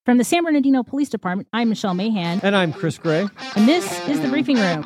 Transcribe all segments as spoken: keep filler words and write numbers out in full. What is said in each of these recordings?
From the San Bernardino Police Department, I'm Michelle Mahan. And I'm Chris Gray. And this is The Briefing Room.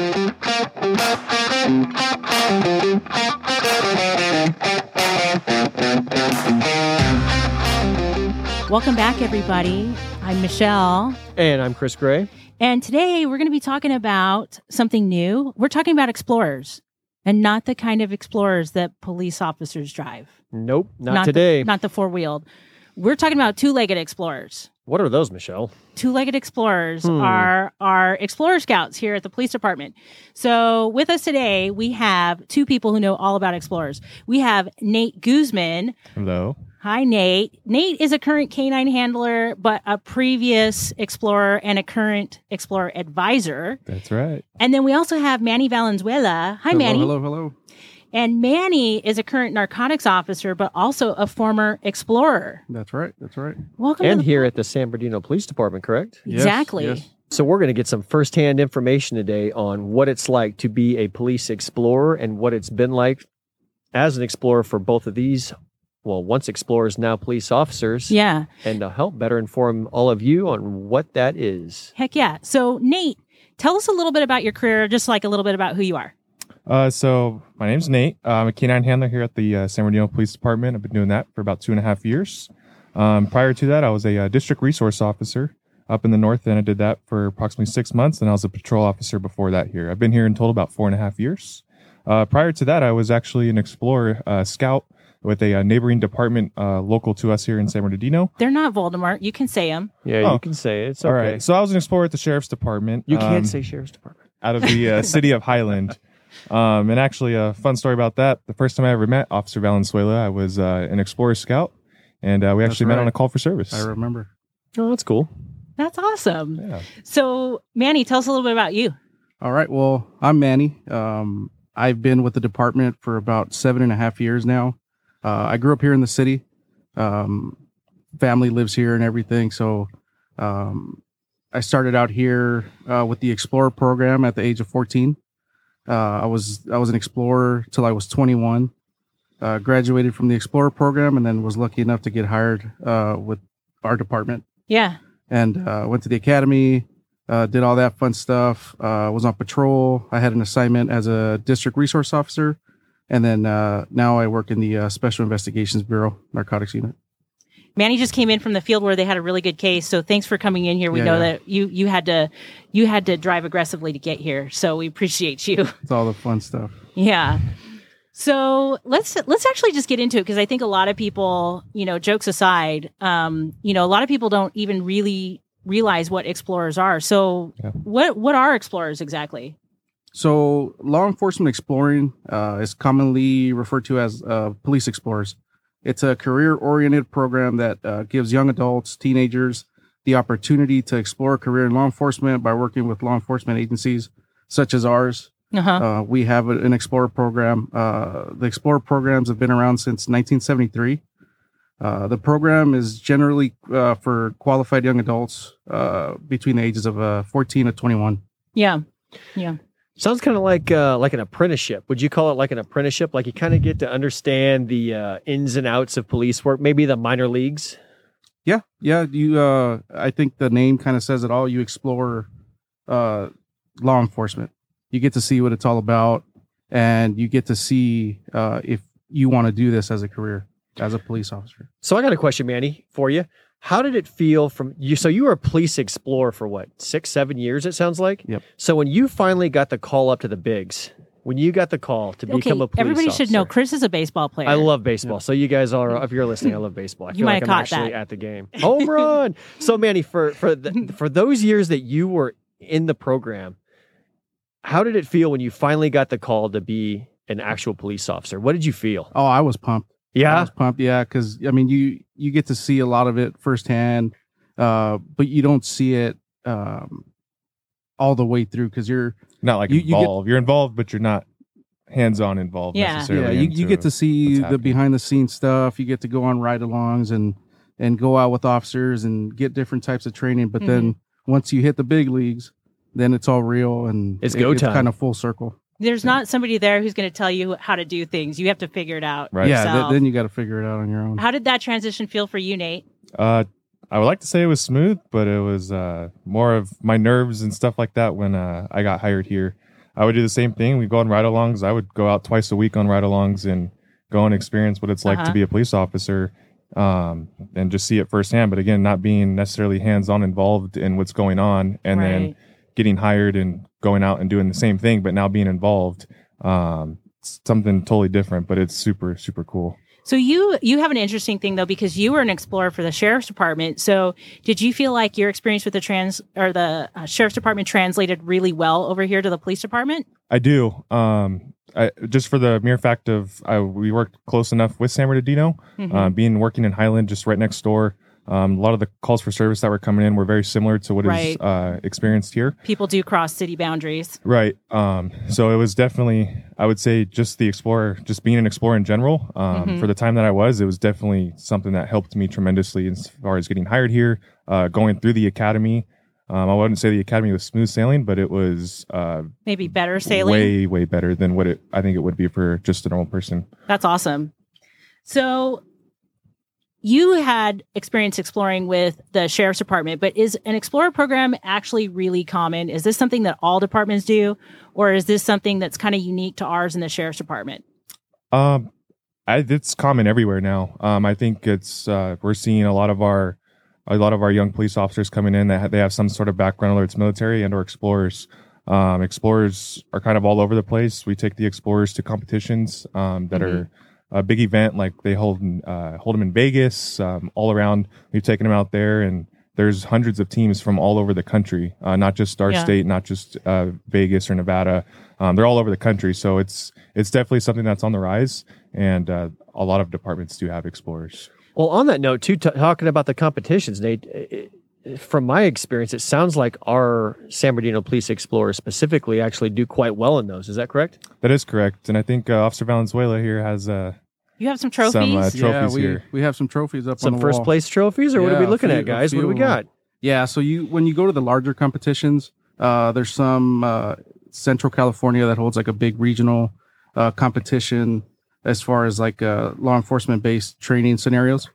Welcome back, everybody. I'm Michelle. And I'm Chris Gray. And today we're going to be talking about something new. We're talking about explorers, and not the kind of explorers that police officers drive. Nope, not, not today. The, not the four-wheeled. We're talking about two-legged explorers. What are those, Michelle? Two-legged explorers Hmm. are are explorer scouts here at the police department. So with us today, we have two people who know all about explorers. We have Nate Guzman. Hello. Hi, Nate. Nate is a current canine handler, but a previous explorer and a current explorer advisor. That's right. And then we also have Manny Valenzuela. Hi, hello, Manny. Hello, hello. And Manny is a current narcotics officer, but also a former explorer. That's right. That's right. Welcome And to the here at the San Bernardino Police Department, correct? Yes, Exactly. yes. So we're going to get some firsthand information today on what it's like to be a police explorer and what it's been like as an explorer for both of these, well, once explorers, now police officers. Yeah. And to help better inform all of you on what that is. Heck yeah. So, Nate, tell us a little bit about your career, just like a little bit about who you are. Uh, so my name's Nate. Uh, I'm a canine handler here at the uh, San Bernardino Police Department. I've been doing that for about two and a half years. Um, prior to that, I was a uh, district resource officer up in the north, and I did that for approximately six months. And I was a patrol officer before that here. I've been here in total about four and a half years. Uh, prior to that, I was actually an explorer uh, scout with a uh, neighboring department uh, local to us here in San Bernardino. They're not Voldemort. You can say them. Yeah, Oh. you can say it. It's All okay. right. So I was an explorer at the sheriff's department. You can't um, say Sheriff's Department. out of the uh, city of Highland. Um, and actually, a fun story about that. The first time I ever met Officer Valenzuela, I was uh, an Explorer Scout, and uh, we That's actually met right. on a call for service. I remember. Oh, that's cool. That's awesome. Yeah. So, Manny, tell us a little bit about you. All right. Well, I'm Manny. Um, I've been with the department for about seven and a half years now. Uh, I grew up here in the city. Um, family lives here and everything. So um, I started out here uh, with the Explorer program at the age of fourteen. Uh, I was I was an explorer till I was twenty-one. Uh, graduated from the Explorer program and then was lucky enough to get hired uh, with our department. Yeah. And uh, went to the academy, uh, did all that fun stuff. Uh, was on patrol. I had an assignment as a district resource officer, and then uh, now I work in the uh, Special Investigations Bureau Narcotics Unit. Manny just came in from the field where they had a really good case. So thanks for coming in here. We Yeah, know yeah. that you you had to you had to drive aggressively to get here. So we appreciate you. It's all the fun stuff. Yeah. So let's let's actually just get into it, because I think a lot of people, you know, jokes aside, um, you know, a lot of people don't even really realize what explorers are. So Yeah. what what are explorers exactly? So law enforcement exploring uh, is commonly referred to as uh, police explorers. It's a career-oriented program that uh, gives young adults, teenagers, the opportunity to explore a career in law enforcement by working with law enforcement agencies such as ours. Uh-huh. Uh, we have a- an Explorer program. Uh, the Explorer programs have been around since nineteen seventy-three. Uh, the program is generally uh, for qualified young adults uh, between the ages of uh, fourteen to twenty-one. Yeah. Yeah. Sounds kind of like uh, like an apprenticeship. Would you call it like an apprenticeship? Like you kind of get to understand the uh, ins and outs of police work, maybe the minor leagues? Yeah, yeah. You, uh, I think the name kind of says it all. You explore uh, law enforcement. You get to see what it's all about, and you get to see uh, if you want to do this as a career, as a police officer. So I got a question, Manny, for you. How did it feel from you? So you were a police explorer for what, six, seven years, it sounds like? Yep. So when you finally got the call up to the bigs, when you got the call to Okay. become a police Everybody officer, should know Chris is a baseball player. I love baseball. Yeah. So you guys are, if you're listening, I love baseball. I You feel might like have I'm caught actually that. at the game. Home run. So Manny, for for the, for those years that you were in the program, how did it feel when you finally got the call to be an actual police officer? What did you feel? Oh, I was pumped. I Yeah. was pumped. Yeah, because I mean, you you get to see a lot of it firsthand, uh, but you don't see it um, all the way through because you're Not like You- you get- involved. You're involved, but you're not hands-on involved Yeah. necessarily. yeah you, you into get to see what's the happening. behind the scenes stuff. You get to go on ride-alongs and and go out with officers and get different types of training. But then once you hit the big leagues, then it's all real and It's it- go it's time. kind of full circle. There's not somebody there who's going to tell you how to do things. You have to figure it out Right. Yeah, th- yourself. then you got to figure it out on your own. How did that transition feel for you, Nate? Uh, I would like to say it was smooth, but it was uh, more of my nerves and stuff like that when uh, I got hired here. I would do the same thing. We go on ride-alongs. I would go out twice a week on ride-alongs and go and experience what it's like Uh-huh. to be a police officer, um, and just see it firsthand. But again, not being necessarily hands-on involved in what's going on, and then Right. getting hired and going out and doing the same thing, but now being involved. Um, it's something totally different, but it's super, super cool. So you you have an interesting thing though, because you were an explorer for the sheriff's department. So did you feel like your experience with the trans or the uh, sheriff's department translated really well over here to the police department? I do. Um, I, just for the mere fact of I, we worked close enough with San Bernardino, Mhm. uh, being working in Highland, just right next door. Um, a lot of the calls for service that were coming in were very similar to what is Right. uh, experienced here. People do cross city boundaries. Right. Um, so it was definitely, I would say, just the explorer, just being an explorer in general. Um, Mhm. For the time that I was, it was definitely something that helped me tremendously as far as getting hired here, uh, going through the academy. Um, I wouldn't say the academy was smooth sailing, but it was uh, Maybe better sailing. way, way better than what it I think it would be for just a normal person. That's awesome. So you had experience exploring with the sheriff's department, but is an explorer program actually really common? Is this something that all departments do, or is this something that's kind of unique to ours in the sheriff's department? Um, I, it's common everywhere now. Um, I think it's uh, we're seeing a lot of our a lot of our young police officers coming in that ha- they have some sort of background, whether it's military and or explorers. Um, explorers are kind of all over the place. We take the explorers to competitions um, that Mhm. are a big event, like they hold in, uh, hold them in Vegas, um, all around. We've taken them out there, and there's hundreds of teams from all over the country, uh, not just our Yeah. state, not just uh, Vegas or Nevada. Um, they're all over the country, so it's it's definitely something that's on the rise, and uh, a lot of departments do have explorers. Well, on that note, too, t- talking about the competitions, Nate, it, it, from my experience, it sounds like our San Bernardino Police Explorers specifically actually do quite well in those. Is that correct? That is correct, and I think uh, Officer Valenzuela here has uh, You have some trophies? Some, uh, yeah, trophies we, here. we have some trophies up on Some the first wall. place trophies, or what are we Yeah, looking a few- at, guys? a What do we few of them. got? Yeah, so you when you go to the larger competitions, uh, there's some uh, Central California that holds like a big regional uh, competition as far as like uh, law enforcement based training scenarios.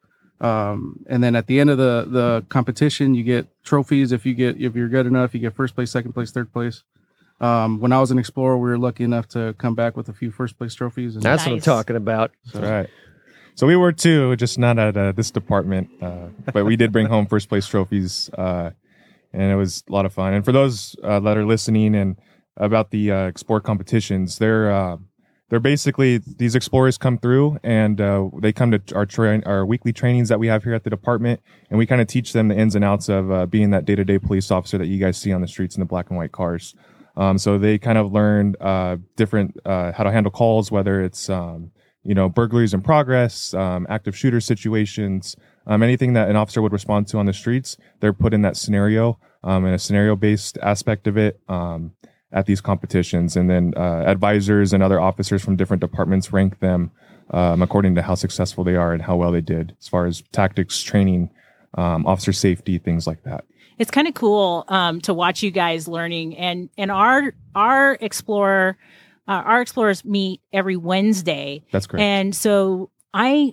Um, and then at the end of the the competition, you get trophies. If you get if you're good enough, you get first place, second place, third place. Um, when I was an explorer, we were lucky enough to come back with a few first place trophies. And That's what I'm Nice. talking about. That's right. So we were too, just not at uh, this department, uh, but we did bring home first place trophies, uh, and it was a lot of fun. And for those uh, that are listening and about the uh, Explore competitions, they're uh, they're basically these explorers come through and uh, they come to our tra- our weekly trainings that we have here at the department, and we kind of teach them the ins and outs of uh, being that day to day police officer that you guys see on the streets in the black and white cars. Um, so they kind of learned uh, different uh, how to handle calls, whether it's um, you know, burglaries in progress, um, active shooter situations, um, anything that an officer would respond to on the streets, they're put in that scenario, um, and a scenario based aspect of it, um, at these competitions. And then, uh, advisors and other officers from different departments rank them, um, according to how successful they are and how well they did as far as tactics, training, um, officer safety, things like that. It's kind of cool um, to watch you guys learning, and and our our explorer, uh, our explorers meet every Wednesday, That's correct. and so I,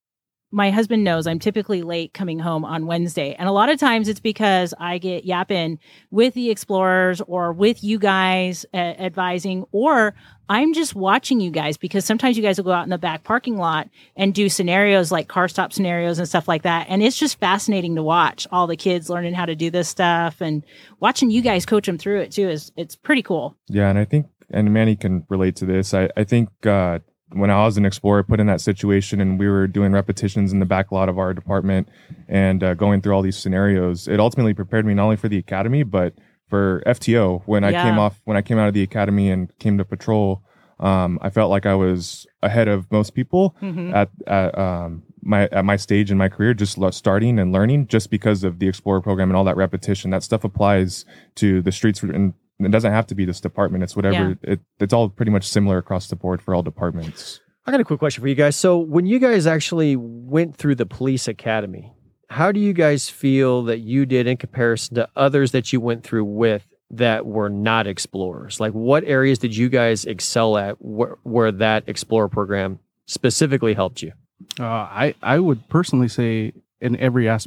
my husband knows I'm typically late coming home on Wednesday, and a lot of times it's because I get yapping with the explorers or with you guys uh, advising, or I'm just watching you guys because sometimes you guys will go out in the back parking lot and do scenarios like car stop scenarios and stuff like that. And it's just fascinating to watch all the kids learning how to do this stuff, and watching you guys coach them through it too is it's pretty cool. Yeah, and I think, and Manny can relate to this. I, I think uh, when I was an explorer, put in that situation, and we were doing repetitions in the back lot of our department and uh, going through all these scenarios, it ultimately prepared me not only for the academy but for F T O. When I Yeah. came off, when I came out of the academy and came to patrol, um, I felt like I was ahead of most people Mhm. at at um, my at my stage in my career, just lo- starting and learning, just because of the Explorer program and all that repetition. That stuff applies to the streets, and it doesn't have to be this department. It's whatever. It, it's all pretty much similar across the board for all departments. I got a quick question for you guys. So, when you guys actually went through the police academy, how do you guys feel that you did in comparison to others that you went through with that were not explorers? Like, what areas did you guys excel at where, where that explorer program specifically helped you? Uh, I I would personally say in every aspect.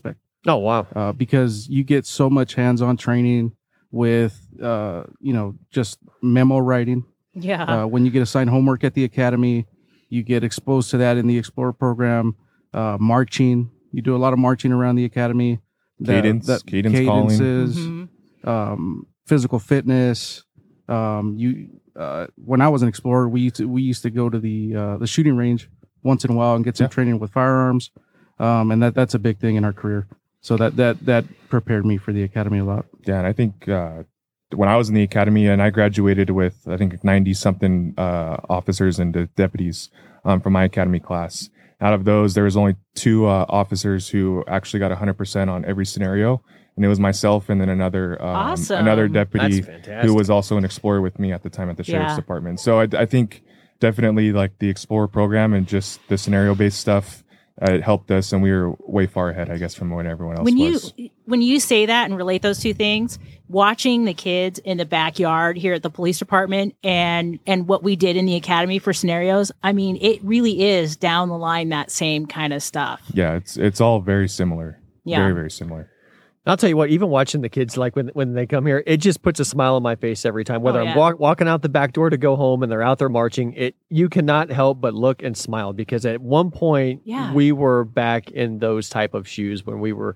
Oh, wow. uh, because you get so much hands-on training with, uh, you know, just memo writing. Yeah. Uh, when you get assigned homework at the academy, you get exposed to that in the Explorer program. Uh, marching, you do a lot of marching around the academy. That- Cadence, that cadence calling. cadences, Mhm. um, physical fitness. Um, you, uh, when I was an Explorer, we used to, we used to go to the uh, the shooting range once in a while and get some Yeah. training with firearms, um, and that that's a big thing in our career. So that that that prepared me for the academy a lot. Yeah, and I think uh, when I was in the academy and I graduated with I think ninety something uh, officers and de- deputies um, from my academy class. Out of those, there was only two uh, officers who actually got one hundred percent on every scenario, and it was myself and then another um, Awesome. another That's deputy fantastic. who was also an Explorer with me at the time at the sheriff's Yeah. department. So I, I think definitely like the Explorer program and just the scenario based stuff. Uh, it helped us, and we were way far ahead, I guess, from when everyone else when you was. when you say that and relate those two things, watching the kids in the backyard here at the police department and and what we did in the academy for scenarios, I mean, it really is down the line that same kind of stuff. Yeah, it's it's all very similar. Yeah. Very, very similar. I'll tell you what, even watching the kids, like when, when they come here, it just puts a smile on my face every time. Whether Oh, I'm yeah. walk, walking out the back door to go home and they're out there marching, it you cannot help but look and smile because at one point Yeah. we were back in those type of shoes when we were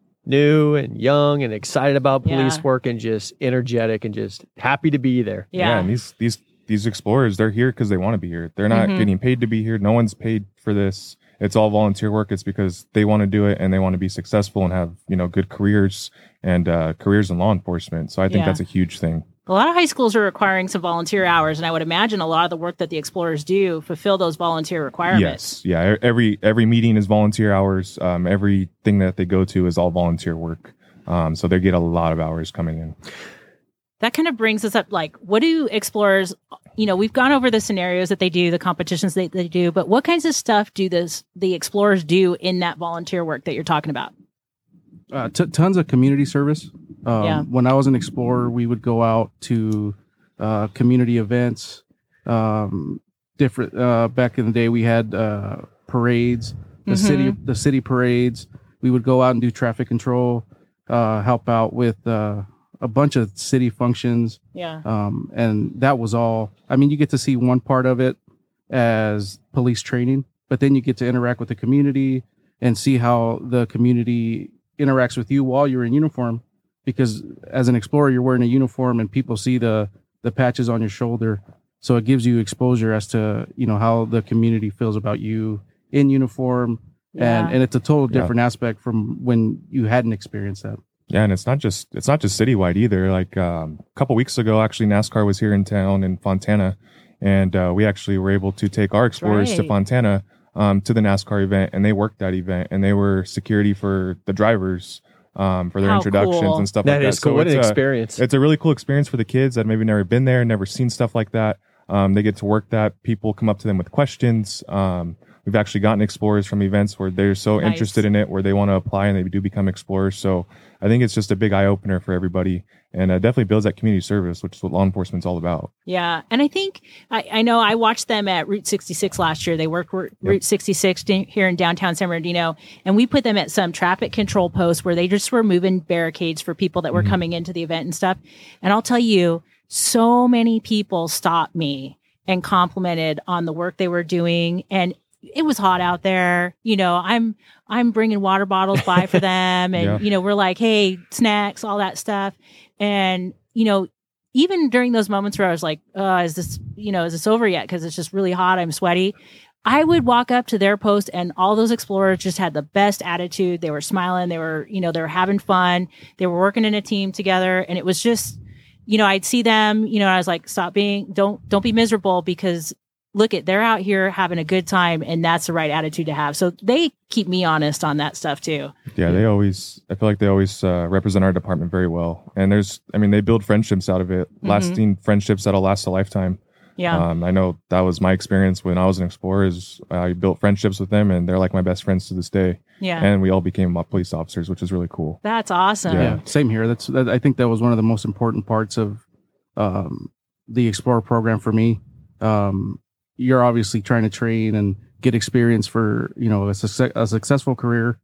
new and young and excited about police Yeah. work and just energetic and just happy to be there. Yeah. and these these these explorers, they're here because they want to be here. They're not Mhm. getting paid to be here. No one's paid for this. It's all volunteer work. It's because they want to do it and they want to be successful and have, you know, good careers and uh, careers in law enforcement. So I think Yeah. that's a huge thing. A lot of high schools are requiring some volunteer hours, and I would imagine a lot of the work that the explorers do fulfill those volunteer requirements. Yes, yeah. e- Every every meeting is volunteer hours. Um, everything that they go to is all volunteer work. Um, so they get a lot of hours coming in. That kind of brings us up, like, what do explorers, you know, we've gone over the scenarios that they do, the competitions that they do, but what kinds of stuff do this the explorers do in that volunteer work that you're talking about? Uh, t- tons of community service. Um, Yeah. When I was an Explorer, we would go out to uh, community events. Um, different uh, back in the day, we had uh, parades, the Mhm. city, the city parades. We would go out and do traffic control, uh, help out with uh, a bunch of city functions. Yeah. Um, and that was all. I mean, you get to see one part of it as police training, but then you get to interact with the community and see how the community interacts with you while you're in uniform. Because as an Explorer, you're wearing a uniform and people see the the patches on your shoulder, so it gives you exposure as to, you know, how the community feels about you in uniform. Yeah. And and it's a total Yeah. different aspect from when you hadn't experienced that. Yeah, and it's not just it's not just citywide either. Like um, a couple weeks ago, actually, NASCAR was here in town in Fontana, and uh, we actually were able to take our explorers to right. Fontana um, to the NASCAR event, and they worked that event, and they were security for the drivers um, for their How introductions cool. and stuff That like that. is cool. So What an it's a- experience. It's a really cool experience for the kids that maybe never been there, never seen stuff like that. Um, they get to work that. People come up to them with questions. Um, we've actually gotten explorers from events where they're so Nice. interested in it, where they want to apply and they do become explorers. So I think it's just a big eye opener for everybody, and uh, definitely builds that community service, which is what law enforcement's all about. Yeah. And I think, I, I know I watched them at Route sixty-six last year. They worked Route Route sixty-six d- here in downtown San Bernardino. And we put them at some traffic control posts where they just were moving barricades for people that were Mhm. coming into the event and stuff. And I'll tell you, so many people stopped me and complimented on the work they were doing. And it was hot out there. You know, I'm I'm bringing water bottles by for them, and Yeah. you know, we're like, hey, snacks, all that stuff. And you know, even during those moments where I was like, uh, is this, you know, is this over yet? Because it's just really hot. I'm sweaty. I would walk up to their post, and all those explorers just had the best attitude. They were smiling. They were, you know, they were having fun. They were working in a team together, and it was just, you know, I'd see them. You know, I was like, stop being, don't, don't be miserable, because look at, they're out here having a good time, and that's the right attitude to have. So they keep me honest on that stuff too. Yeah, they always, I feel like they always uh, represent our department very well. And there's, I mean, they build friendships out of it, Mhm. lasting friendships that'll last a lifetime. Yeah. Um, I know that was my experience when I was an explorer. Is I built friendships with them, and they're like my best friends to this day. yeah. And we all became uh, police officers, which is really cool. That's awesome. Yeah. Yeah, same here. That's that, I think that was one of the most important parts of um, the Explorer program for me. Um, you're obviously trying to train and get experience for, you know, a, success, a successful career,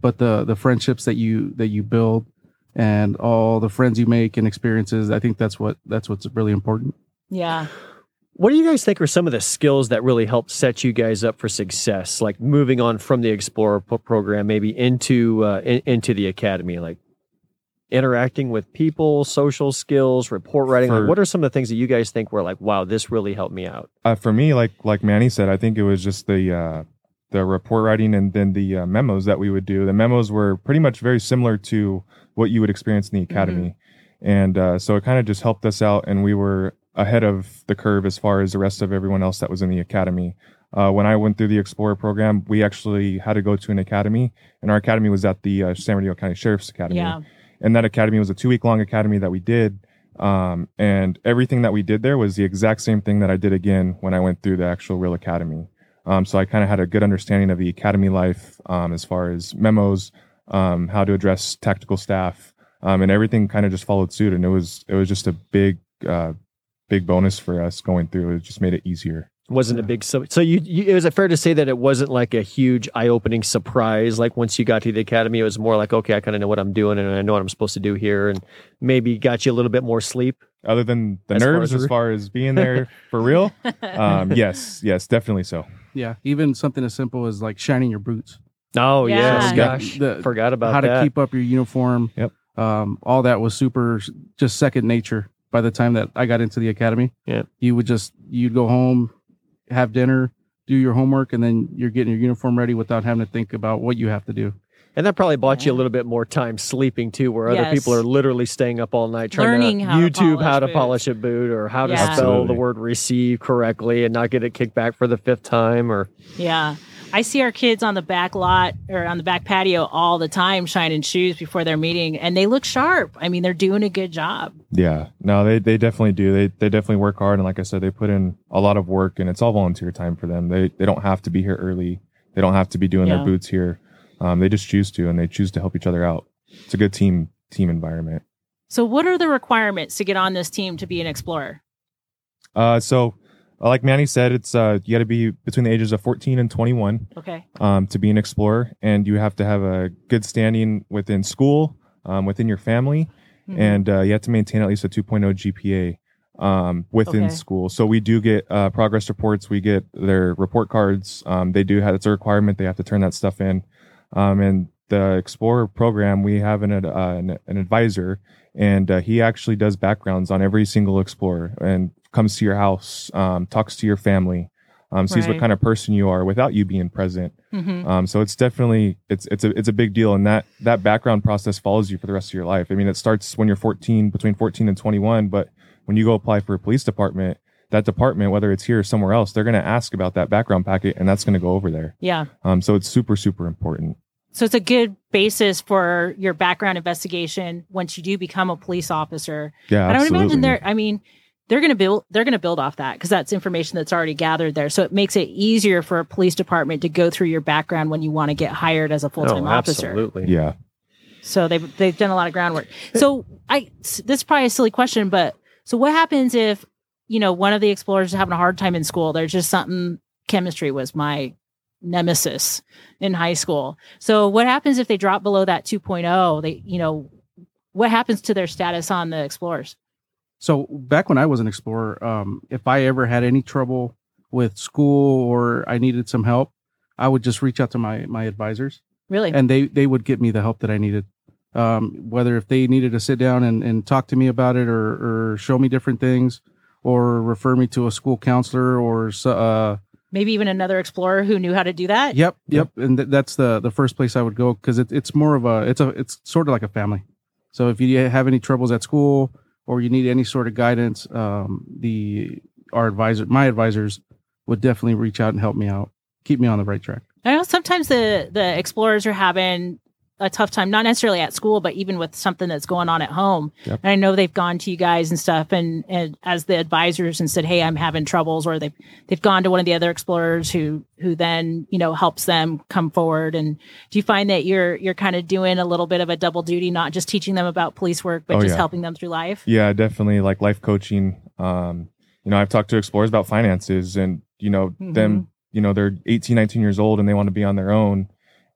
but the the friendships that you that you build and all the friends you make and experiences, I think that's what that's what's really important. Yeah. What do you guys think are some of the skills that really help set you guys up for success? Like moving on from the Explorer pro- program, maybe into uh, in, into the academy, like interacting with people, social skills, report writing. For- like, what are some of the things that you guys think were like, wow, this really helped me out? Uh, for me, like like Manny said, I think it was just the uh, the report writing and then the uh, memos that we would do. The memos were pretty much very similar to what you would experience in the academy, and uh, so it kind of just helped us out, and we were ahead of the curve as far as the rest of everyone else that was in the academy. Uh, when I went through the Explorer program, we actually had to go to an academy, and our academy was at the uh, San Bernardino County Sheriff's Academy. Yeah. And that academy was a two week long academy that we did. Um, and everything that we did there was the exact same thing that I did again when I went through the actual real academy. Um, so I kind of had a good understanding of the academy life, um, as far as memos, um, how to address tactical staff, um, and everything kind of just followed suit. And it was, it was just a big, uh, big bonus for us going through. It just made it easier. Wasn't a big so. So you, you is it fair to say that it wasn't like a huge eye opening surprise? Like once you got to the academy, it was more like, okay, I kind of know what I'm doing and I know what I'm supposed to do here, and maybe got you a little bit more sleep. Other than the As far nerves, as- as far as being there for real, um, yes, yes, definitely so. Yeah, even something as simple as like shining your boots. Oh Yeah. yes, Yeah. gosh, The- forgot about how that. to keep up your uniform. Yep. Um, all that was super, just second nature by the time that I got into the academy. Yep. You would just, you'd go home, have dinner, do your homework, and then you're getting your uniform ready without having to think about what you have to do. And that probably bought you a Yeah. little bit more time sleeping too, where other Yes. people are literally staying up all night trying Learning to how to YouTube polish how to boots. polish a boot or how to Yeah. spell the Absolutely. word receive correctly and not get it kicked back for the fifth time. Or Yeah. I see our kids on the back lot or on the back patio all the time shining shoes before their meeting, and they look sharp. I mean, they're doing a good job. Yeah, no, they, they definitely do. They they definitely work hard, and like I said, they put in a lot of work, and it's all volunteer time for them. They they don't have to be here early. They don't have to be doing Yeah. their boots here. Um, they just choose to, and they choose to help each other out. It's a good team team environment. So, what are the requirements to get on this team to be an explorer? Uh, so uh, like Manny said, it's uh you got to be between the ages of fourteen and twenty-one Okay. um to be an explorer, and you have to have a good standing within school, um, within your family. Mhm. And uh, you have to maintain at least a two point oh G P A um, within Okay. school. So we do get uh, progress reports. We get their report cards. Um, they do have, it's a requirement. They have to turn that stuff in. Um, and the Explorer program, we have an, uh, an, an advisor, and uh, he actually does backgrounds on every single explorer and comes to your house, um, talks to your family, um, sees what Right. kind of person you are without you being present. Mhm. Um, so it's definitely it's it's a it's a big deal, and that that background process follows you for the rest of your life. I mean, it starts when you're fourteen, between fourteen and twenty-one, but when you go apply for a police department, that department, whether it's here or somewhere else, they're going to ask about that background packet, and that's going to go over there. Yeah. Um, so it's super super important. So it's a good basis for your background investigation once you do become a police officer. Yeah, And I would absolutely. imagine they're, I mean, they're going to build, they're going to build off that because that's information that's already gathered there. So it makes it easier for a police department to go through your background when you want to get hired as a full-time oh, officer. absolutely. Yeah. So they've, they've done a lot of groundwork. So I, this is probably a silly question, but so what happens if, you know, one of the explorers is having a hard time in school? There's just something, chemistry was my nemesis in high school. So what happens if they drop below that two point oh? They, you know, what happens to their status on the explorers? So back when I was an explorer, um, if I ever had any trouble with school or I needed some help, I would just reach out to my my advisors, Really? and they they would get me the help that I needed. Um, whether if they needed to sit down and, and talk to me about it, or or show me different things, or refer me to a school counselor, or so- uh, Maybe even another explorer who knew how to do that? yep, yep, and th- that's the the first place I would go because it, it's more of a it's a it's sort of like a family. So if you have any troubles at school or you need any sort of guidance, um, the our advisor, my advisors, would definitely reach out and help me out, keep me on the right track. I know sometimes the the explorers are having a tough time, not necessarily at school, but even with something that's going on at home. Yep. And I know they've gone to you guys and stuff, and, and as the advisors and said, "Hey, I'm having troubles," or they've they've gone to one of the other explorers who who then you know helps them come forward. And do you find that you're you're kind of doing a little bit of a double duty, not just teaching them about police work, but Oh, just yeah. helping them through life? Yeah, definitely like life coaching. Um, you know, I've talked to explorers about finances and, you know, Mhm. them, you know, they're eighteen, nineteen years old and they want to be on their own.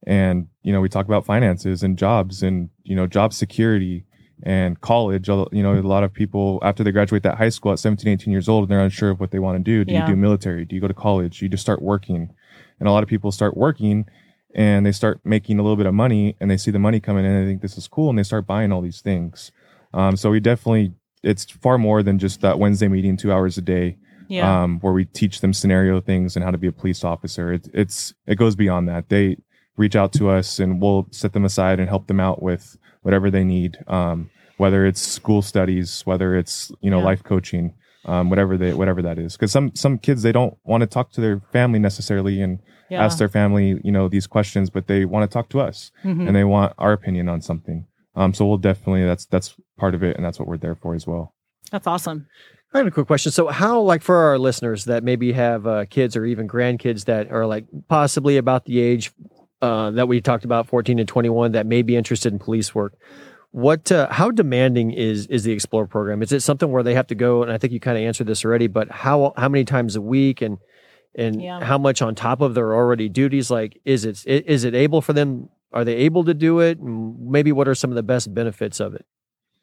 And, you know, we talk about finances and jobs and, you know, job security and college. You know, a lot of people, after they graduate that high school at seventeen, eighteen years old, and they're unsure of what they want to do. Do Yeah. you do military? Do you go to college? Do you just start working? And a lot of people start working and they start making a little bit of money, and they see the money coming in and they think this is cool, and they start buying all these things. Um, so we definitely, it's far more than just that Wednesday meeting, two hours a day. Yeah. Um, where we teach them scenario things and how to be a police officer. It, it's, it goes beyond that. They reach out to us and we'll set them aside and help them out with whatever they need. Um, whether it's school studies, whether it's, you know, Yeah. life coaching, um, whatever they, whatever that is. Cause some, some kids, they don't want to talk to their family necessarily and Yeah. ask their family, you know, these questions, but they want to talk to us Mhm. and they want our opinion on something. Um, so we'll definitely, that's, that's part of it. And that's what we're there for as well. That's awesome. I have a quick question. So how, like for our listeners that maybe have uh, kids or even grandkids that are like possibly about the age uh, that we talked about, fourteen to twenty-one, that may be interested in police work, what, uh, how demanding is, is the Explore program? Is it something where they have to go, and I think you kind of answered this already, but how, how many times a week and, and Yeah. how much on top of their already duties? Like, is it, is it able for them? Are they able to do it? And maybe what are some of the best benefits of it?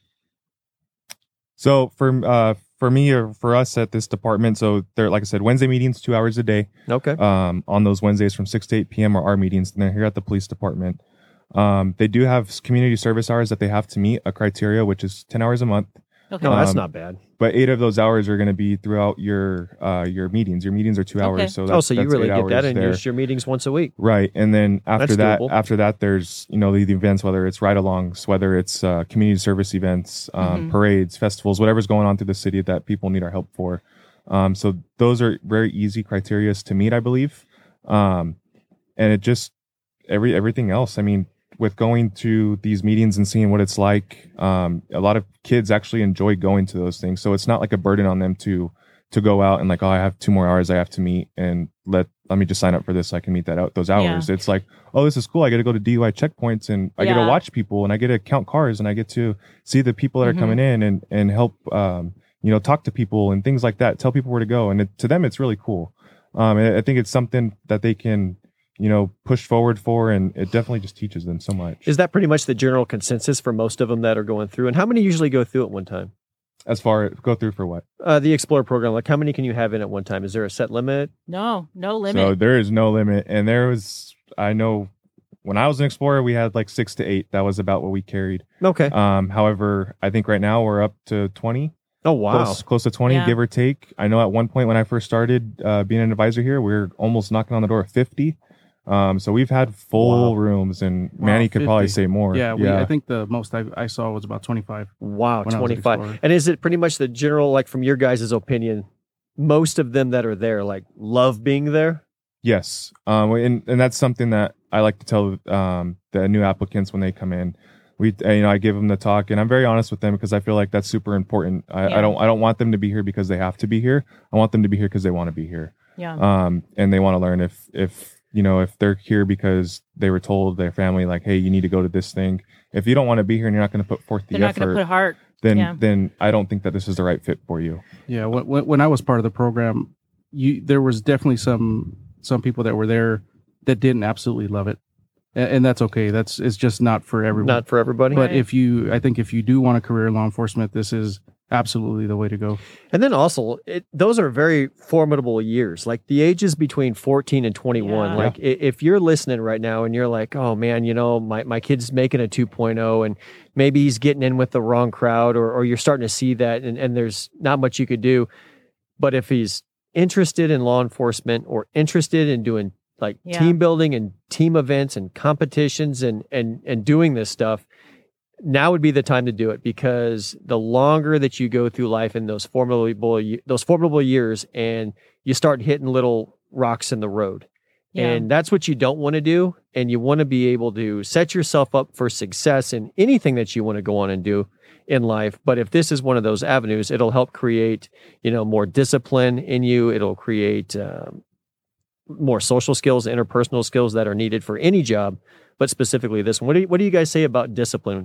So for, uh, for me or for us at this department, so they're, like I said, Wednesday meetings, two hours a day. Okay. Um, on those Wednesdays from six to eight p.m. are our meetings, and they're here at the police department. Um, they do have community service hours that they have to meet a criteria, which is ten hours a month. Okay. No, that's Um, not bad. But eight of those hours are going to be throughout your uh, your meetings. Your meetings are two hours, Okay. so that's, Oh, so you that's really eight get that hours in there. just your meetings once a week. Right, and then after That's that, doable. after that, there's you know the, the events, whether it's ride-alongs, whether it's uh, community service events, um, Mhm. parades, festivals, whatever's going on through the city that people need our help for. Um, so those are very easy criteria to meet, I believe, um, and it just every everything else. I mean, with going to these meetings and seeing what it's like, um, a lot of kids actually enjoy going to those things. So it's not like a burden on them to to go out and like, oh, I have two more hours I have to meet, and let let me just sign up for this so I can meet that out those hours. It's like, oh, this is cool. I get to go to D U I checkpoints, and I get Yeah. to watch people, and I get to count cars, and I get to see the people that are Mhm. coming in and and help um, you know talk to people and things like that. Tell people where to go, and it, to them, it's really cool. Um, and I think it's something that they can you know push forward for, and it definitely just teaches them so much. Is that pretty much the general consensus for most of them that are going through? And how many usually go through at one time? As far go through for what? Uh, the Explore program, like how many can you have in at one time? Is there a set limit? No, no limit. So there is no limit. And there was, I know when I was an Explorer, we had like six to eight. That was about what we carried. Okay. Um, however, I think right now we're up to twenty, Oh, wow. close, close to twenty, Yeah. give or take. I know at one point when I first started uh, being an advisor here, we were almost knocking on the door of fifty. Um, so we've had full Wow. rooms, and Wow, Manny could probably fifty. say more. Yeah, we, I think the most I, I saw was about twenty-five. Wow, when I was at twenty-five. Explorer. And is it pretty much the general, like from your guys' opinion, most of them that are there, like love being there? Yes. Um, and, and that's something that I like to tell um, the new applicants when they come in. We, uh, you know, I give them the talk, and I'm very honest with them because I feel like that's super important. I, Yeah. I don't, I don't want them to be here because they have to be here. I want them to be here because they want to be here. yeah. Um, and they want to learn. If, if you know, if they're here because they were told their family, like, hey, you need to go to this thing. If you don't want to be here and you're not going to put forth the They're not going effort, to put heart. then, yeah. then I don't think that this is the right fit for you. Yeah, when, when when I was part of the program, you there was definitely some some people that were there that didn't absolutely love it, and, and that's okay. That's it's just not for everyone. Not for everybody. but Right. if you, I think if you do want a career in law enforcement, this is absolutely the way to go. And then also, it, those are very formidable years. Like the ages between fourteen and twenty-one. Yeah. Like i- if you're listening right now and you're like, oh man, you know, my, my kid's making a two point oh and maybe he's getting in with the wrong crowd, or, or you're starting to see that and, and there's not much you could do. But if he's interested in law enforcement or interested in doing like Yeah. team building and team events and competitions and, and, and doing this stuff, now would be the time to do it, because the longer that you go through life in those formidable ye- those formidable years, and you start hitting little rocks in the road, Yeah. and that's what you don't want to do. And you want to be able to set yourself up for success in anything that you want to go on and do in life. But if this is one of those avenues, it'll help create, you know, more discipline in you. It'll create um, more social skills, interpersonal skills that are needed for any job, but specifically this one. What do you, what do you guys say about discipline?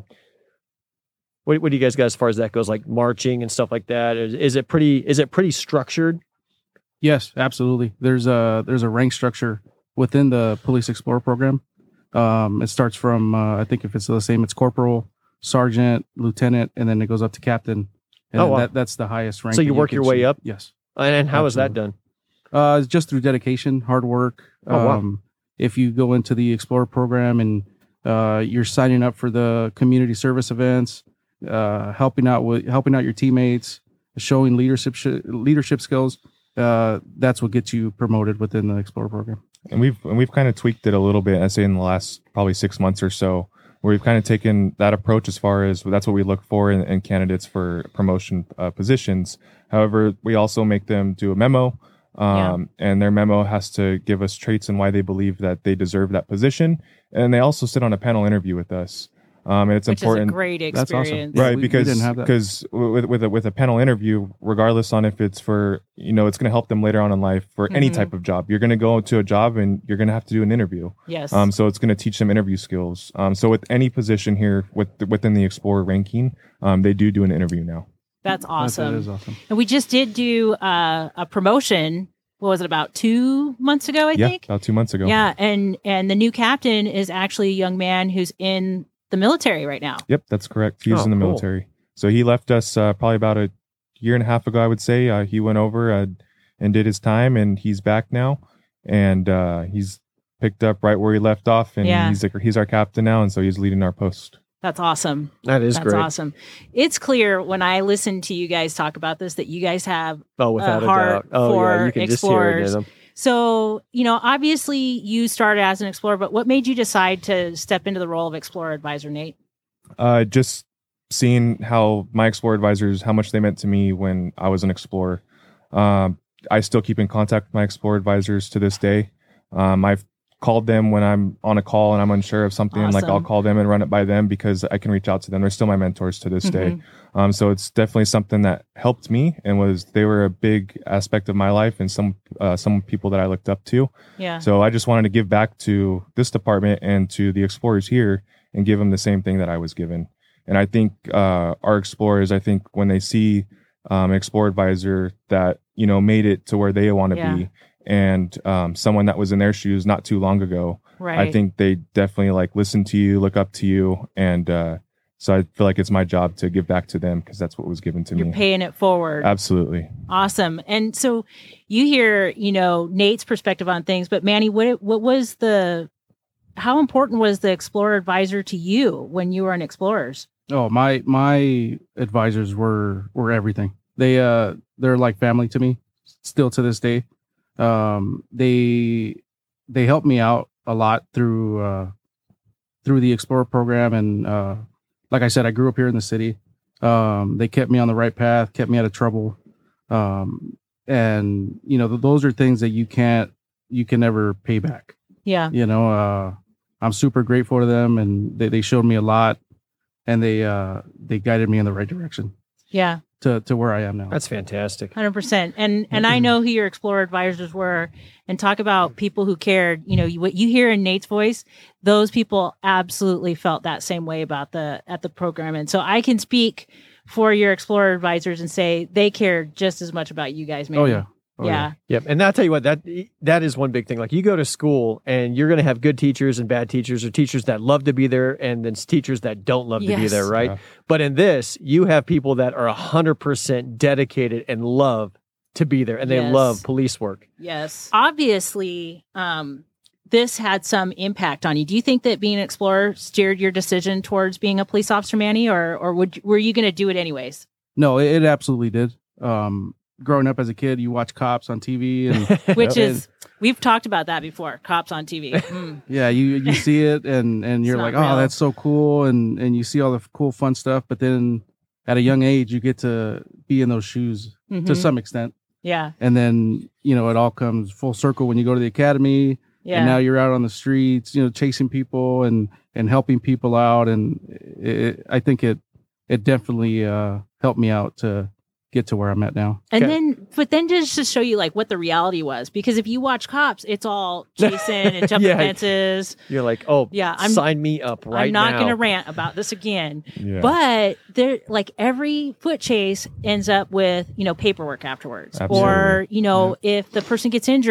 What, what do you guys got as far as that goes, like marching and stuff like that? Is, is it pretty? Is it pretty structured? Yes, absolutely. There's a there's a rank structure within the Police Explorer program. Um, it starts from, uh, I think if it's the same, it's corporal, sergeant, lieutenant, and then it goes up to captain. And Oh, wow. that, that's the highest rank. So you that work can your way achieve. up? Yes. And how is that Absolutely. done? Uh, it's just through dedication, hard work. Oh, wow. Um, if you go into the Explorer program and uh, you're signing up for the community service events, uh, helping out with helping out your teammates, showing leadership sh- leadership skills, uh, that's what gets you promoted within the Explorer program. And we've and we've kind of tweaked it a little bit, I say in the last probably six months or so, where we've kind of taken that approach as far as that's what we look for in, in candidates for promotion uh, positions. However, we also make them do a memo, um, and their memo has to give us traits and why they believe that they deserve that position. And they also sit on a panel interview with us. Um, and it's Which important. is a great That's awesome. experience. Yeah, Right, we- we because didn't have that. because with with a, with a panel interview, regardless on if it's for you know it's going to help them later on in life for any Mhm. type of job, you're going to go to a job and you're going to have to do an interview. Yes. Um, so it's going to teach them interview skills. Um, so with any position here with within the Explorer ranking, um, they do do an interview now. That's awesome. That is awesome. And we just did do uh, a promotion. What was it, about two months ago, I yeah, think? about two months ago. Yeah. And, and the new captain is actually a young man who's in the military right now. Yep, that's correct. He was Oh, in the cool. military. So he left us uh, probably about a year and a half ago, I would say. Uh, he went over uh, and did his time, and he's back now. And uh, he's picked up right where he left off, and Yeah. he's like, he's our captain now, and so he's leading our post. That's awesome. That is That's great. awesome. It's clear when I listen to you guys talk about this that you guys have. Oh, without a a heart doubt. Oh, yeah. for You can just hear it in explorers. them. So, you know, obviously you started as an explorer, but what made you decide to step into the role of Explorer Advisor, Nate? Uh, just seeing how my Explorer advisors, how much they meant to me when I was an explorer. Um, I still keep in contact with my Explorer advisors to this day. Um, I've called them when I'm on a call and I'm unsure of something. Like I'll Awesome. call them and run it by them because I can reach out to them. They're still my mentors to this day. Mhm. Um, so it's definitely something that helped me and was they were a big aspect of my life and some uh, some people that I looked up to. Yeah. So I just wanted to give back to this department and to the explorers here and give them the same thing that I was given. And I think uh, our explorers, I think when they see um, an Explorer advisor that you know made it to where they want to Yeah. be, and um, someone that was in their shoes not too long ago, Right. I think they definitely like listen to you, look up to you, and uh, so I feel like it's my job to give back to them because that's what was given to you're me. paying it forward. Absolutely. Awesome. And so you hear, you know, Nate's perspective on things, but Manny, what what was the how important was the Explorer Advisor to you when you were an Explorers? Oh, my my advisors were were everything. They uh they're like family to me still to this day. Um they they helped me out a lot through uh through the Explorer program, and uh like I said, I grew up here in the city. Um they kept me on the right path, kept me out of trouble. Um and you know, th- those are things that you can't you can never pay back. Yeah. You know, uh I'm super grateful to them, and they, they showed me a lot, and they uh they guided me in the right direction Yeah. to to where I am now. That's fantastic. one hundred percent. And and I know who your Explorer Advisors were, and talk about people who cared. You know, you- what you hear in Nate's voice, those people absolutely felt that same way about the at the program. And so I can speak for your Explorer Advisors and say they cared just as much about you guys, man. Oh yeah. Oh, yeah. Yep. And I'll tell you what, that that is one big thing. Like you go to school and you're going to have good teachers and bad teachers, or teachers that love to be there and then teachers that don't love to be Yes. there, right? Yeah. But in this, you have people that are one hundred percent dedicated and love to be there, and they Yes. love police work. Yes. Obviously, um, this had some impact on you. Do you think that being an explorer steered your decision towards being a police officer, Manny, or or would were you going to do it anyways? No, it, it absolutely did. Um, growing up as a kid, you watch cops on T V, and Which Yep. is we've talked about that before. Cops on T V. Mm. yeah, you you see it, and and you're It's like, not oh, real. that's so cool, and and you see all the f- cool, fun stuff. But then at a young age, you get to be in those shoes to Mhm. some extent, Yeah. and then you know it all comes full circle when you go to the academy. Yeah. And now you're out on the streets, you know, chasing people and and helping people out, and it, I think it it definitely uh, helped me out to get to where I'm at now. And Okay. then, but then just to show you like what the reality was, because if you watch Cops, it's all chasing and jumping Yeah. fences. You're like, oh, Yeah, I'm- sign me up right I'm not now. going to rant about this again. Yeah. But there, like every foot chase ends up with, you know, paperwork afterwards. Absolutely. Or, you know, if the person gets injured,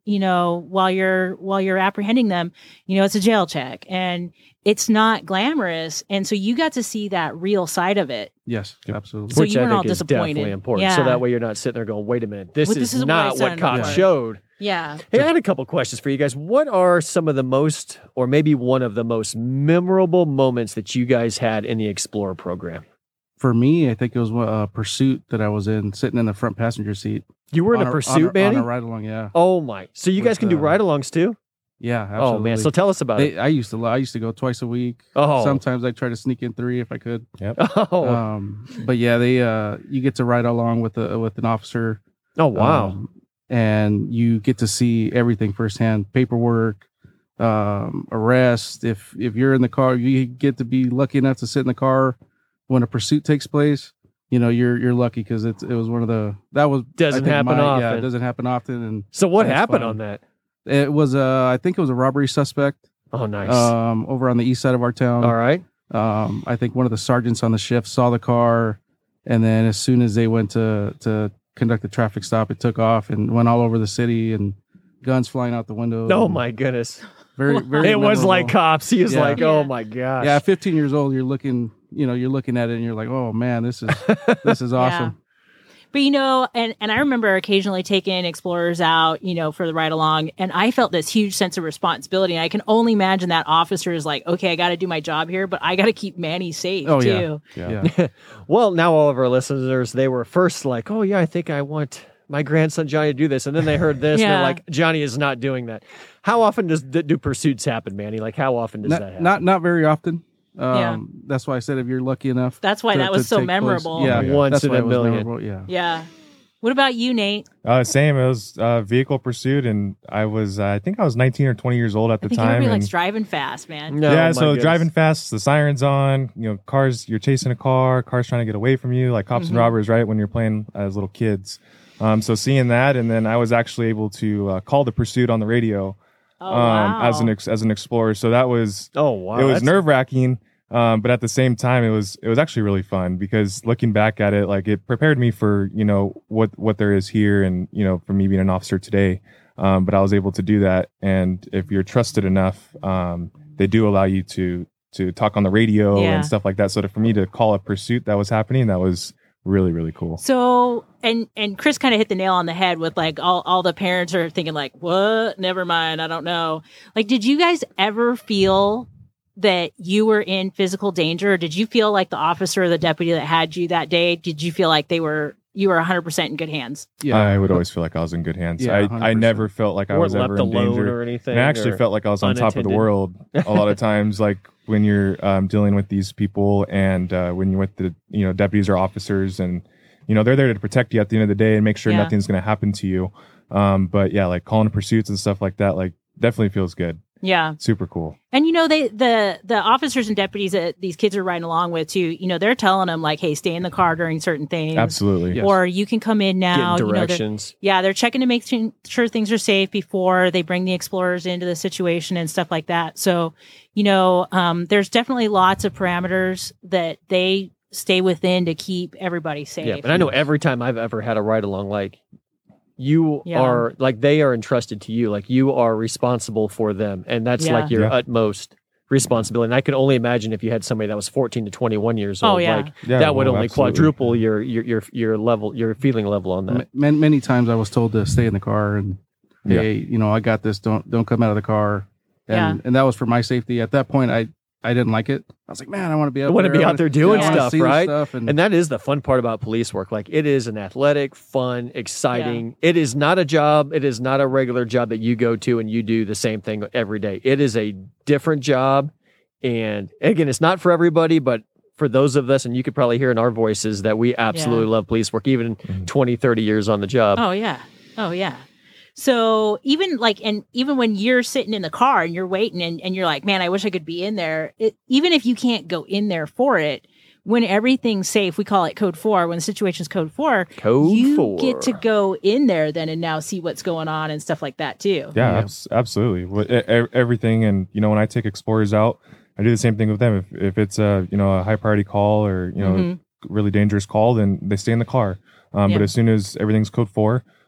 you know, while you're while you're apprehending them, you know, it's a jail check and it's not glamorous. And so you got to see that real side of it. Yes, absolutely. So Which you I weren't all think is disappointed. definitely important. So Yeah. that way you're not sitting there going, wait a minute, this, Well, is, this is what not I what signed cops up for. showed. Yeah. Hey, I had a couple questions for you guys. What are some of the most, or maybe one of the most memorable moments that you guys had in the Explorer program? For me, I think it was a pursuit that I was in, sitting in the front passenger seat. You were in on a on pursuit, a, Manny? On a ride along, yeah. Oh my! So you With, guys can do uh, ride-alongs too? Yeah, absolutely. Oh man! So tell us about They, it. I used to I used to go twice a week. Oh, Sometimes I try to sneak in three if I could. oh, Um, but yeah, they uh, you get to ride along with a with an officer. oh wow! um, and you get to see everything firsthand: paperwork, um, arrest. If if you're in the car, you get to be lucky enough to sit in the car when a pursuit takes place. You know, you're you're lucky because it it was one of the that was Doesn't I think happen my- often. Yeah, it doesn't happen often, and So what that's happened fun. on that? it was uh I think it was a robbery suspect. Oh, nice. Um, over on the east side of our town. All right. Um, I think one of the sergeants on the shift saw the car, and then as soon as they went to to conduct the traffic stop, it took off and went all over the city, and guns flying out the window. Oh and my goodness! Very, very. It was like memorable. cops. He was Yeah. like, oh Yeah. my gosh. Yeah, at fifteen years old, you're looking, you know, you're looking at it, and you're like, oh man, this is this is awesome. But you know, and and I remember occasionally taking explorers out, you know, for the ride along, and I felt this huge sense of responsibility. And I can only imagine that officer is like, okay, I got to do my job here, but I got to keep Manny safe Oh, yeah. too. Yeah. Yeah. Well, now all of our listeners, they were first like, oh yeah, I think I want my grandson Johnny to do this, and then they heard this, and Yeah. they're like, Johnny is not doing that. How often does do pursuits happen, Manny? Like, how often does that Not, happen? not not very often. Um, Yeah. That's why I said if you're lucky enough. That's why to- that was to so take place- memorable. Yeah, Oh, yeah. Once that's in why a it was million. memorable, Yeah. Yeah. What about you, Nate? Uh, same. It was uh, vehicle pursuit, and I was, uh, I think I was nineteen or twenty years old at the I think time. everybody and- likes driving fast, man. No, yeah, my so goodness. driving fast, the sirens on, you know, cars, you're chasing a car, cars trying to get away from you, like cops Mhm. and robbers, right? When you're playing as little kids. Um, so seeing that, and then I was actually able to uh, call the pursuit on the radio Oh, um, wow. as an ex- as an explorer. So that was Oh wow! it was that's- nerve wracking, um, but at the same time, it was it was actually really fun because looking back at it, like it prepared me for you know what what there is here, and you know for me being an officer today. Um, but I was able to do that, and if you're trusted enough, um, they do allow you to to talk on the radio Yeah. and stuff like that. So to, for me to call a pursuit that was happening, that was really really cool. So and and Chris kind of hit the nail on the head with like all all the parents are thinking like, what? Never mind, I don't know. Like, did you guys ever feel that you were in physical danger? Or did you feel like the officer or the deputy that had you that day? Did you feel like they were you were one hundred percent in good hands? Yeah. I would always feel like I was in good hands. Yeah, I, one hundred I percent. never felt like I weren't was ever left in alone danger. or anything. And I actually or- felt like I was on top of the unattended. world a lot of times, like when you're um, dealing with these people and uh, when you're with the you know deputies or officers, and you know they're there to protect you at the end of the day and make sure Yeah. nothing's going to happen to you. Um, but yeah, like calling pursuits and stuff like that, like definitely feels good. Yeah. Super cool. And you know, they the the officers and deputies that these kids are riding along with too, you know, they're telling them like, hey, stay in the car during certain things. Absolutely. Yeah. Or you can come in now. Getting You know, they're- directions. yeah, they're checking to make th- sure things are safe before they bring the explorers into the situation and stuff like that. So, you know, um, there's definitely lots of parameters that they stay within to keep everybody safe. Yeah, but I know every time I've ever had a ride along, like you Yeah. are, like they are entrusted to you, like you are responsible for them, and that's Yeah. like your Yeah. utmost responsibility. And I can only imagine if you had somebody that was fourteen to twenty-one years Oh, old, yeah. like Yeah, that would well, only absolutely. quadruple your, your your your level, your feeling level on that. Ma- many, many times I was told to stay in the car and Yeah. hey, you know, I got this. Don't don't come out of the car. And Yeah. and that was for my safety. At that point, I I didn't like it. I was like, man, I want to be out I wanna there. be I out wanna- there doing yeah, I wanna stuff, see this right? Stuff and, And that is the fun part about police work. Like it is an athletic, fun, exciting. It is not a job. It is not a regular job that you go to and you do the same thing every day. It is a different job. And again, it's not for everybody, but for those of us, and you could probably hear in our voices that we absolutely Yeah. love police work, even Mhm. twenty, thirty years on the job. Oh yeah. Oh yeah. So even like, and even when you're sitting in the car and you're waiting and, and you're like, man, I wish I could be in there. It, even if you can't go in there for it, when everything's safe, we call it code four, when the situation's code four, Code you four. get to go in there then and now see what's going on and stuff like that too. Yeah, Yeah. abs- absolutely. What- e- e- Everything, and you know, when I take explorers out, I do the same thing with them. If if it's a you know a high priority call or you know Mhm. really dangerous call, then they stay in the car. Um, But Yeah. as soon as everything's code four,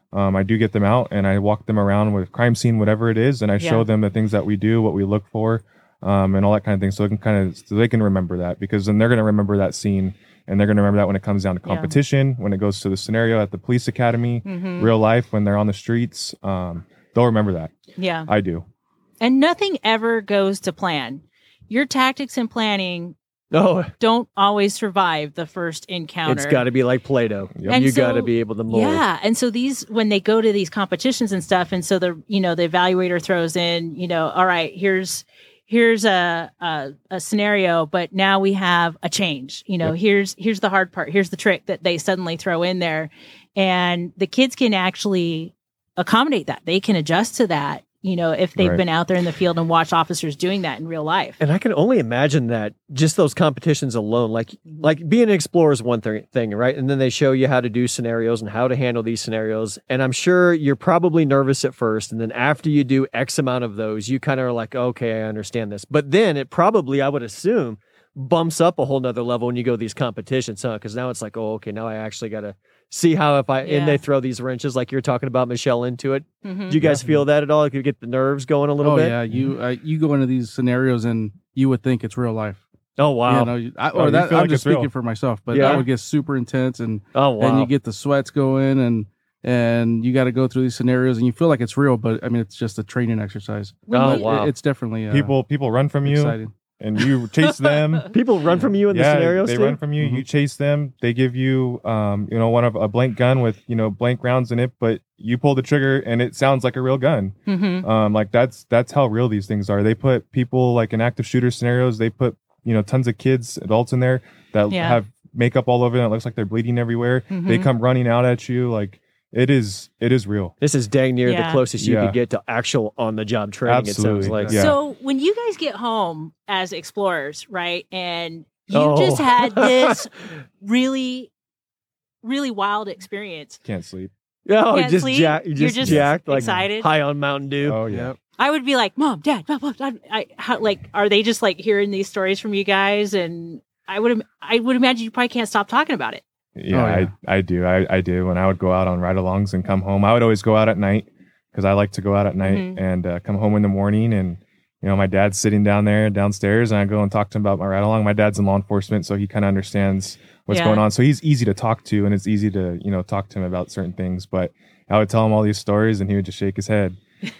Um, I do get them out and I walk them around with crime scene, whatever it is, and I Yeah. show them the things that we do, what we look for, um, and all that kind of thing, so they can kind of so they can remember that, because then they're going to remember that scene, and they're going to remember that when it comes down to Yeah. competition, when it goes to the scenario at the police academy, Mhm. real life when they're on the streets. Um, they'll remember that. Yeah. I do. And nothing ever goes to plan. Your tactics and planning Oh, don't always survive the first encounter. it's got to be like Play-Doh. Yep. And You so- got to be able to mold. Yeah. And so these, when they go to these competitions and stuff, and so the, you know, the evaluator throws in, you know, all right, here's, here's a, a, a scenario, but now we have a change, you know, Yep. here's, here's the hard part. Here's the trick that they suddenly throw in there. And the kids can actually accommodate that. They can adjust to that, you know, if they've Right. been out there in the field and watched officers doing that in real life. And I can only imagine that just those competitions alone, like like being an explorer is one thing, thing, right? And then they show you how to do scenarios and how to handle these scenarios. And I'm sure you're probably nervous at first. And then after you do X amount of those, you kind of are like, okay, I understand this. But then it probably, I would assume, bumps up a whole nother level when you go to these competitions, huh? Because now it's like, oh, okay, now I actually got to see how if I, Yeah. and they throw these wrenches like you're talking about, Michelle, into it. Mhm. Do you guys feel that at all? Like you get the nerves going a little oh bit? yeah, you uh, you go into these scenarios and you would think it's real life. Oh, wow. You know, you- I, Oh, or you that feel I'm like just it's real. speaking for myself, but Yeah. that would get super intense, and oh, wow. and you get the sweats going, and and you got to go through these scenarios, and you feel like it's real, but I mean it's just a training exercise. Oh, But it- wow. it's definitely uh, People people run from you exciting. and you chase them. People run from you in the yeah, scenarios they too? run from you. You chase them. They give you, um, you know, one of a blank gun with you know blank rounds in it, but you pull the trigger and it sounds like a real gun. Mhm. Um, like that's that's how real these things are. They put people like in active shooter scenarios. They put you know tons of kids, adults in there that Yeah. have makeup all over them. It looks like they're bleeding everywhere. They Mhm. come running out at you. Like it is it is real. This is dang near Yeah. the closest you Yeah. could get to actual on the job training, it Absolutely. sounds like. Yeah. So when you guys get home as explorers, right, and you Oh. just had this really, really wild experience, Can't sleep. Oh, Can't just sleep? jack, you You're just, just jacked, like excited? high on Mountain Dew. Oh yeah. I would be like, "Mom, Dad, Mom, Mom, Dad," I, how, like, are they just like hearing these stories from you guys? And I would, im- I would imagine you probably can't stop talking about it. Yeah, Oh, yeah. I, I do. I, I do. When I would go out on ride-alongs and come home, I would always go out at night because I like to go out at night Mhm. and uh, come home in the morning. And, you know, my dad's sitting down there downstairs and I go and talk to him about my ride-along. My dad's in law enforcement, so he kind of understands what's Yeah. going on. So he's easy to talk to and it's easy to, you know, talk to him about certain things. But I would tell him all these stories and he would just shake his head.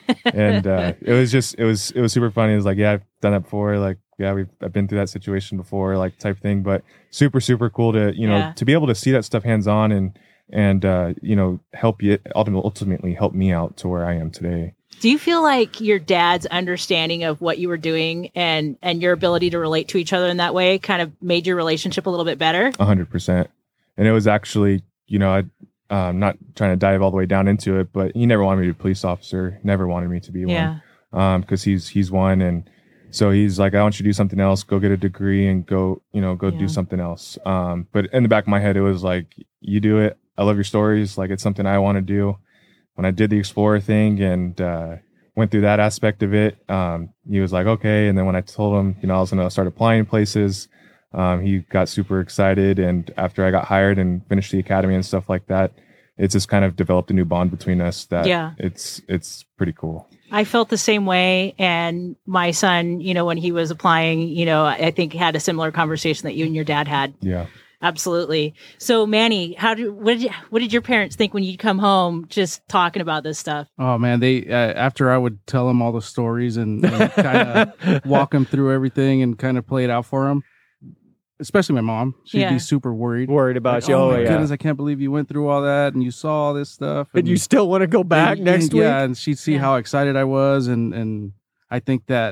and uh, it was just, it was, it was super funny. It was like, yeah, I've done that before. Like, yeah, we've I've been through that situation before, like type thing. But super, super cool to you know Yeah. to be able to see that stuff hands on and and uh, you know help you ultimately ultimately help me out to where I am today. Do you feel like your dad's understanding of what you were doing and and your ability to relate to each other in that way kind of made your relationship a little bit better? A hundred percent. And it was actually, you know, I. I'm not trying to dive all the way down into it, but he never wanted me to be a police officer. Never wanted me to be Yeah. one. Um, because he's he's one, and so he's like, I want you to do something else. Go get a degree and go, you know, go Yeah. do something else. Um, but in the back of my head, it was like, you do it. I love your stories. Like it's something I want to do. When I did the Explorer thing and uh, went through that aspect of it, um, he was like, okay. And then when I told him, you know, I was gonna start applying places. Um, he got super excited, and after I got hired and finished the academy and stuff like that, it's just kind of developed a new bond between us that Yeah. it's it's pretty cool. I felt the same way. And my son, you know, when he was applying, you know, I think had a similar conversation that you and your dad had. Yeah. Absolutely. So Manny, how do what did you, what did your parents think when you'd come home just talking about this stuff? Oh man, they uh, after I would tell them all the stories and, and kind of walk them through everything and kind of play it out for them. Especially my mom, she'd Yeah. be super worried. Worried about Like, you. oh Oh, my yeah. goodness, I can't believe you went through all that and you saw all this stuff. And you still want to go back and- next and, week? Yeah, and she'd see Yeah. how excited I was, and and I think that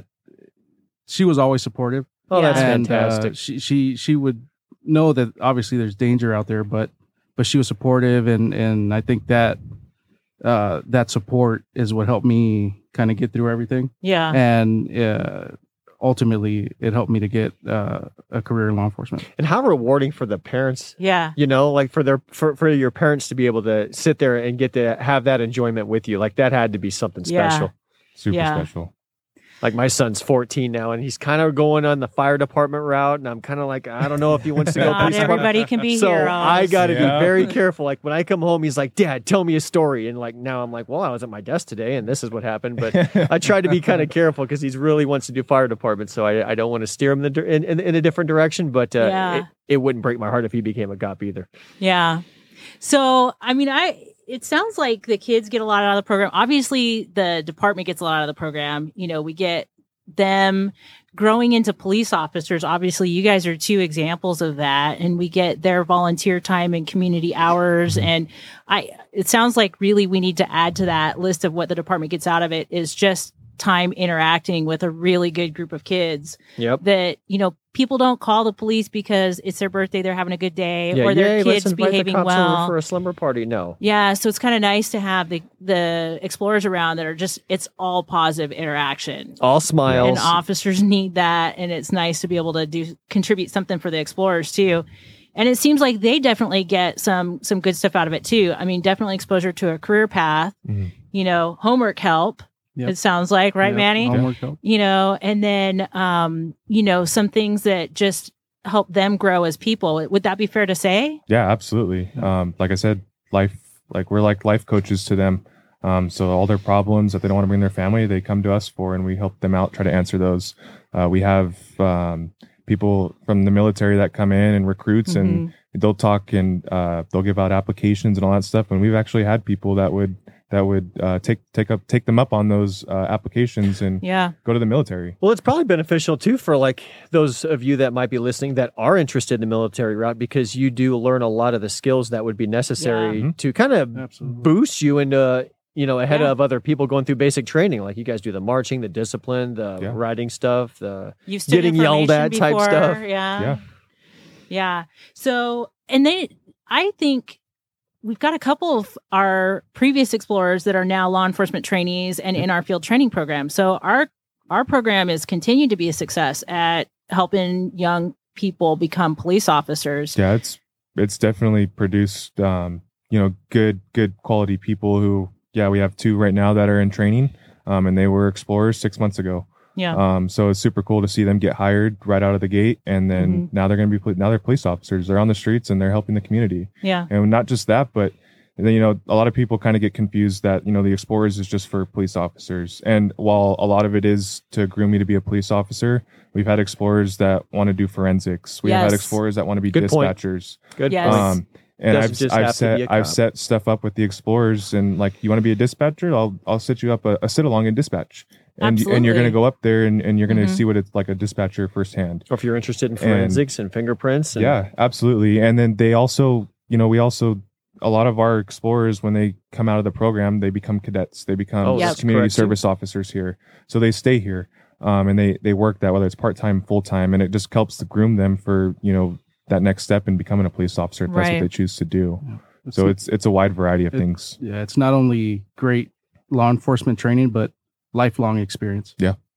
she was always supportive. Oh, that's Yeah. and uh, fantastic. she she she would know that obviously there's danger out there, but but she was supportive, and and I think that uh, that support is what helped me kind of get through everything, Yeah. and uh, ultimately it helped me to get uh, a career in law enforcement. And how rewarding for the parents, Yeah. you know, like for their for, for your parents to be able to sit there and get to have that enjoyment with you. Like that had to be something Yeah. special. Super Yeah. special. Like my son's fourteen now, and he's kind of going on the fire department route, and I'm kind of like, I don't know if he wants to go. Not police department. everybody can be So heroes. I got to Yeah. be very careful. Like when I come home, he's like, "Dad, tell me a story." And like now I'm like, "Well, I was at my desk today, and this is what happened." But I tried to be kind of careful because he really wants to do fire department, so I, I don't want to steer him in, the, in, in, in a different direction. But uh, Yeah. it, it wouldn't break my heart if he became a cop either. Yeah. So, I mean, I it sounds like the kids get a lot out of the program. Obviously, the department gets a lot out of the program. You know, we get them growing into police officers. Obviously, you guys are two examples of that, and we get their volunteer time and community hours. And I, it sounds like really we need to add to that list of what the department gets out of it is just time interacting with a really good group of kids. Yep. That, you know, people don't call the police because it's their birthday, they're having a good day, Yeah, or their yay, let's kids invite behaving the cops over well. for a slumber party. No. Yeah, so it's kind of nice to have the the explorers around that are just it's all positive interaction. All smiles. And officers need that, and it's nice to be able to do contribute something for the explorers too. And it seems like they definitely get some some good stuff out of it too. I mean, definitely exposure to a career path, Mhm. you know, homework help. Yep. It sounds like, right, Yep, Manny? homework help. You know, and then um, you know, some things that just help them grow as people. Would that be fair to say? Yeah, absolutely. Um, like I said, life, like we're like life coaches to them. Um, so all their problems that they don't want to bring their family, they come to us for, and we help them out, try to answer those. Uh, we have um, people from the military that come in and recruits, and they'll talk and uh, they'll give out applications and all that stuff. And we've actually had people that would that would uh, take take up take them up on those uh, applications and Yeah. go to the military. Well, it's probably beneficial too for like those of you that might be listening that are interested in the military route, because you do learn a lot of the skills that would be necessary Yeah. Mhm. to kind of Absolutely. boost you into, you know, ahead Yeah. of other people going through basic training. Like you guys do the marching, the discipline, the Yeah. writing stuff, the You've stood getting in yelled formation at type before. stuff. Yeah. Yeah. Yeah. So, and they, I think we've got a couple of our previous explorers that are now law enforcement trainees and in our field training program. So our, our program is continued to be a success at helping young people become police officers. Yeah, it's it's definitely produced um, you know, good good quality people who, yeah, we have two right now that are in training, um, and they were explorers six months ago. Yeah. Um, so it's super cool to see them get hired right out of the gate, and then Mhm. now they're going to be poli- now they're police officers. They're on the streets and they're helping the community. Yeah. And not just that, but then, you know, a lot of people kind of get confused that, you know, the explorers is just for police officers. And while a lot of it is to groom you to be a police officer, we've had explorers that want to do forensics. We've Yes. had explorers that want to be Good point. dispatchers. Good Yes. point. Um, and Doesn't I've just have I've to set be a I've cop. set stuff up with the explorers, and like, you want to be a dispatcher? I'll I'll set you up a, a sit along in dispatch, and and you're going to Absolutely. go up there and, and you're going to Mhm. see what it's like a dispatcher firsthand. Or if you're interested in forensics and, fingerprints. And, Yeah, absolutely. And then they also, you know, we also, a lot of our explorers, when they come out of the program, they become cadets. They become Oh, that's community correct, too. service officers here. So they stay here, um, and they they work that, whether it's part time, full time, and it just helps to groom them for, you know, that next step in becoming a police officer if that's Right. what they choose to do. It's- So it's it's a wide variety of It- things. yeah, it's not only great law enforcement training, but lifelong experience.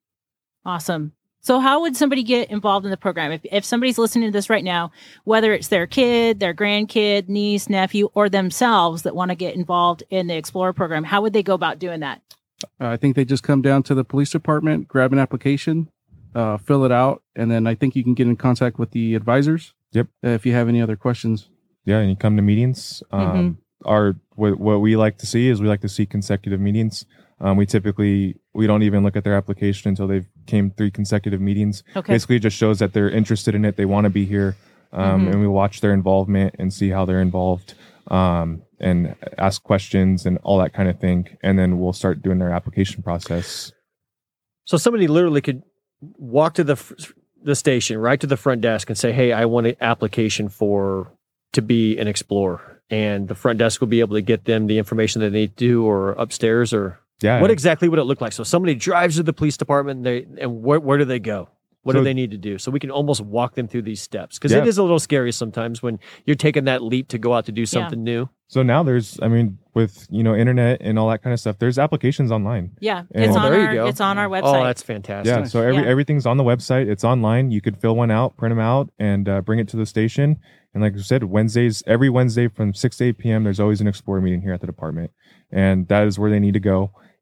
Awesome. So how would somebody get involved in the program? If, if somebody's listening to this right now, whether it's their kid, their grandkid, niece, nephew, or themselves that want to get involved in the Explorer program, how would they go about doing that? Uh, I think they just come down to the police department, grab an application, uh, fill it out, and then I think you can get in contact with the advisors. Yep. Uh, if you have any other questions. Yeah, and you come to meetings. Um, Mhm. Our what, what we like to see is we like to see consecutive meetings. Um, we typically we don't even look at their application until they've came three consecutive meetings. Okay. Basically, it just shows that they're interested in it. They want to be here, um, Mhm. and we watch their involvement and see how they're involved, um, and ask questions and all that kind of thing. And then we'll start doing their application process. So somebody literally could walk to the f- the station, right to the front desk, and say, "Hey, I want an application for to be an explorer," and the front desk will be able to get them the information that they need to do, or upstairs, or Yeah. what exactly would it look like? So somebody drives to the police department, and, they, and where where do they go? What do So- they need to do? So we can almost walk them through these steps, because Yeah. it is a little scary sometimes when you're taking that leap to go out to do something new. So now there's, I mean, with, you know, internet and all that kind of stuff, there's applications online. Yeah, And- it's Well, on there you our go. it's on our website. Oh, that's fantastic. Yeah, Nice. so every Yeah. everything's on the website. It's online. You could fill one out, print them out, and uh, bring it to the station. And like I said, Wednesdays, every Wednesday from six to eight p.m., there's always an Explorer meeting here at the department, and that is where they need to go.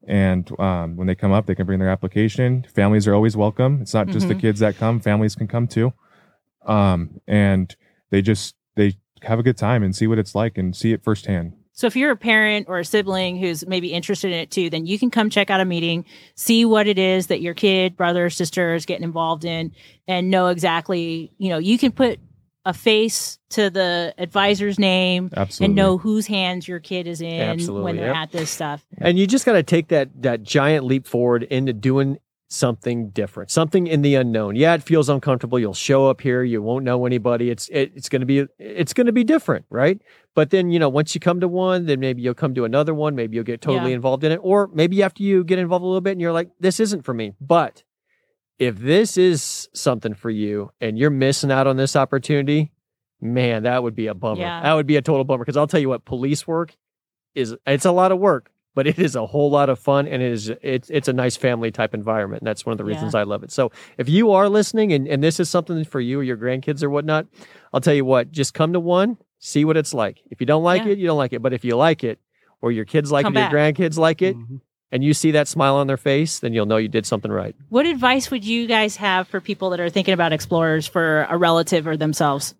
And um, when they come up, they can bring their application. Families are always welcome. It's not just Mhm. the kids that come; families can come too. Um, and they just they have a good time and see what it's like and see it firsthand. So if you're a parent or a sibling who's maybe interested in it too, then you can come check out a meeting, see what it is that your kid, brother, or sister is getting involved in, and know exactly, you know, you can put a face to the advisor's name Absolutely. and know whose hands your kid is in Absolutely, when they're yep. at this stuff. And you just got to take that that giant leap forward into doing something different, something in the unknown. Yeah, it feels uncomfortable. You'll show up here, you won't know anybody. It's it, it's going to be it's going to be different, right? But then, you know, once you come to one, then maybe you'll come to another one. Maybe you'll get totally Yeah. involved in it, or maybe after you get involved a little bit, and you're like, this isn't for me. But if this is something for you, and you're missing out on this opportunity, man, that would be a bummer. Yeah. That would be a total bummer, because I'll tell you what, police work is it's a lot of work, but it is a whole lot of fun, and it is it's it's a nice family type environment. And that's one of the reasons I love it. So if you are listening and, and this is something for you or your grandkids or whatnot, I'll tell you what, just come to one, see what it's like. If you don't like Yeah. it, you don't like it. But if you like it, or your kids like Come it, back. your grandkids like it, Mhm. and you see that smile on their face, then you'll know you did something right. What advice would you guys have for people that are thinking about explorers for a relative or themselves?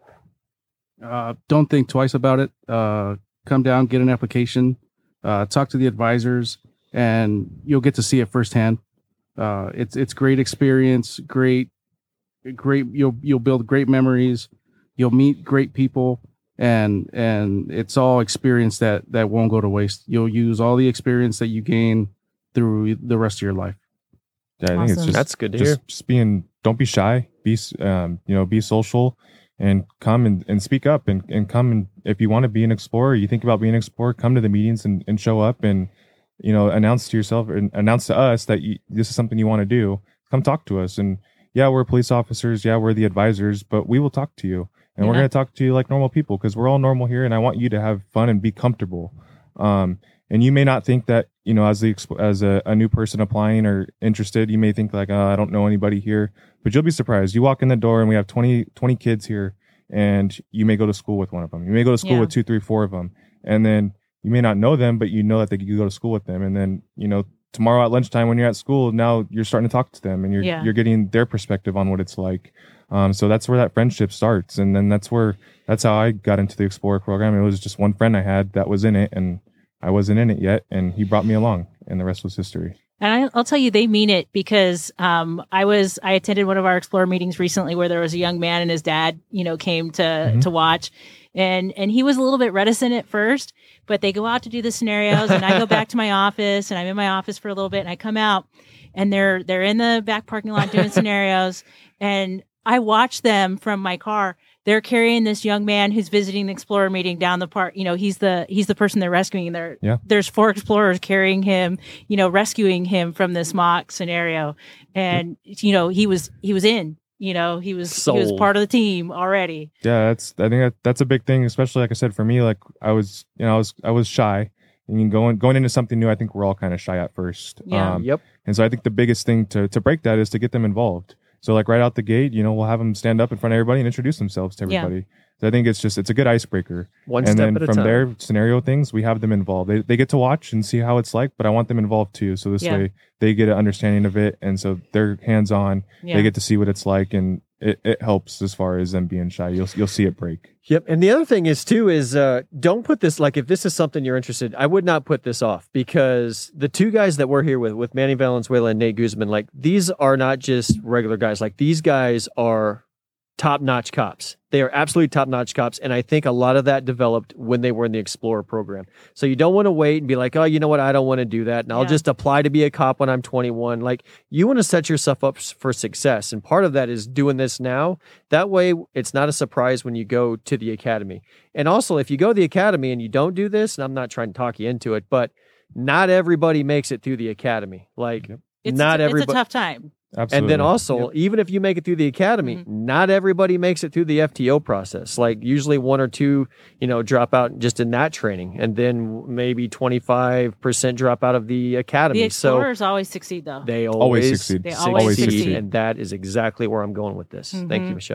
Uh, don't think twice about it. Uh, come down, get an application, uh, talk to the advisors, and you'll get to see it firsthand. Uh, it's it's great experience, great, great. You'll you'll build great memories. You'll meet great people, and and it's all experience that that won't go to waste. You'll use all the experience that you gain through the rest of your life. Yeah, I think it's Awesome. just That's good to just, hear. just being. Don't be shy. Be s- um, you know, be social, and come and, and speak up and, and come and if you want to be an explorer, you think about being an explorer, come to the meetings and, and show up and you know announce to yourself and announce to us that you, this is something you want to do. Come talk to us. And yeah, we're police officers. Yeah, we're the advisors, but we will talk to you. And we're Yeah. going to talk to you like normal people because we're all normal here. And I want you to have fun and be comfortable. Um, and you may not think that, you know, as the exp- as a, a new person applying or interested, you may think like, oh, I don't know anybody here. But you'll be surprised. You walk in the door and we have twenty, twenty kids here, and you may go to school with one of them. You may go to school Yeah. with two, three, four of them. And then you may not know them, but you know that they, you go to school with them. And then, you know, tomorrow at lunchtime when you're at school, now you're starting to talk to them and you're Yeah. you're getting their perspective on what it's like. Um, so that's where that friendship starts. And then that's where, that's how I got into the Explorer program. It was just one friend I had that was in it, and I wasn't in it yet. And he brought me along, and the rest was history. And I, I'll tell you, they mean it because um, I was I attended one of our Explorer meetings recently where there was a young man and his dad, you know, came to Mhm. to watch, and and he was a little bit reticent at first, but they go out to do the scenarios, and I go back to my office, and I'm in my office for a little bit, and I come out, and they're they're in the back parking lot doing scenarios, and I watch them from my car. They're carrying this young man who's visiting the Explorer meeting down the park. You know, he's the he's the person they're rescuing. There, Yeah. there's four explorers carrying him. You know, rescuing him from this mock scenario, and you know he was he was in. You know, he was he was Sold. part of the team already. Yeah, that's I think that, that's a big thing, especially like I said for me. Like I was, you know, I was I was shy, and going going into something new. I think we're all kind of shy at first. Yeah. Um, Yep. And so I think the biggest thing to to break that is to get them involved. So like right out the gate, you know, we'll have them stand up in front of everybody and introduce themselves to Yeah. everybody. So I think it's just it's a good icebreaker. One And step then at a from time. there, scenario things, we have them involved. They they get to watch and see how it's like, but I want them involved too. So this Yeah. way they get an understanding of it, and so they're hands on. Yeah. They get to see what it's like, and it, it helps as far as them being shy. You'll you'll see it break. Yep. And the other thing is too is uh, don't put this like if this is something you're interested, I would not put this off, because the two guys that we're here with, with Manny Valenzuela and Nate Guzman, like these are not just regular guys. Like these guys are top-notch cops. They are absolutely top-notch cops, and I think a lot of that developed when they were in the Explorer program. So you don't want to wait and be like, oh, you know what, I don't want to do that, and I'll Yeah. just apply to be a cop when I'm twenty-one. Like you want to set yourself up for success, and part of that is doing this now. That way, it's not a surprise when you go to the academy. And also, if you go to the academy and you don't do this, and I'm not trying to talk you into it, but not everybody makes it through the academy. Like it's not a, everybody. It's a tough time. Absolutely. And then also, even if you make it through the academy, Mm-hmm. not everybody makes it through the F T O process. Like usually one or two, you know, drop out just in that training, and then maybe twenty-five percent drop out of the academy. The so explorers always succeed, though. they always, Always succeed. They always succeed, succeed. and that is exactly where I'm going with this. Thank you, Mhm. Michelle.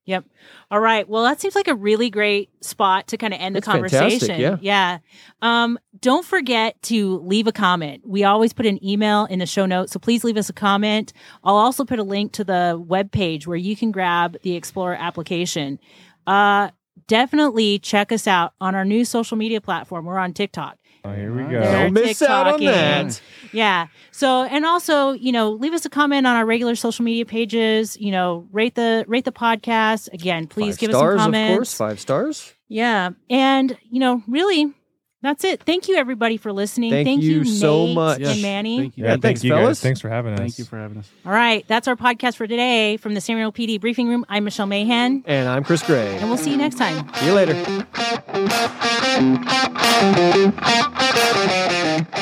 Yep. All right. Well, that seems like a really great spot to kind of end the That's fantastic, conversation. yeah. Yeah. Um, don't forget to leave a comment. We always put an email in the show notes, so please leave us a comment. I'll also put a link to the webpage where you can grab the Explorer application. Uh, definitely check us out on our new social media platform. We're on TikTok. Oh, here we Don't go. They're Don't miss out on TikToking. that. Yeah. So, and also, you know, leave us a comment on our regular social media pages. You know, rate the rate the podcast. Again, please Five give stars, us some comments. of course. Five stars. Yeah. And, you know, really, that's it. Thank you, everybody, for listening. Thank you you, so Nate much. and Yes, Manny. thank you. Yeah, Yeah, thanks, thanks, you fellas. guys. Thanks for having us. Thank you for having us. All right. That's our podcast for today from the San Marino P D Briefing Room. I'm Michelle Mahan, And I'm Chris Gray. and we'll see you next time. See you later.